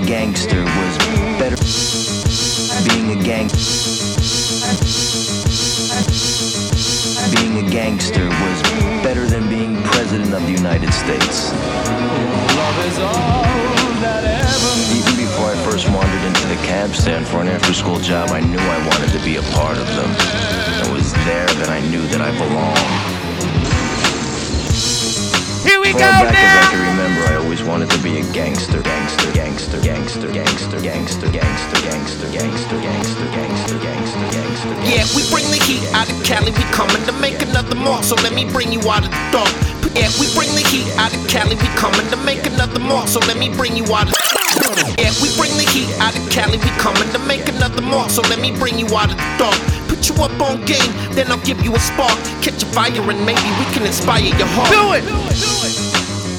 gangster was better. Being a gangster was better than being president of the United States. Love is all that ever. Even before I first wandered into the cab stand for an after-school job, I knew I wanted to be a part of them. It was there that I knew that I belonged. Here we go Far back now. as I can remember, I always wanted to be a gangster, gangster, gangster, gangster, gangster, gangster, gangster, gangster, gangster, gangster, gangster, gangster, gangster. Yeah, we bring the heat out of Cali, we coming to make another mark, so let me bring you out of the dark. Yeah, we bring the heat out of Cali, we coming to make another mark, so let me bring you out of Yeah, we bring the heat out of Cali, we coming to make another mark, so let me bring you out of the dark. Put you up on game, then I'll give you a spark. Catch a fire and maybe we can inspire your heart. Do it.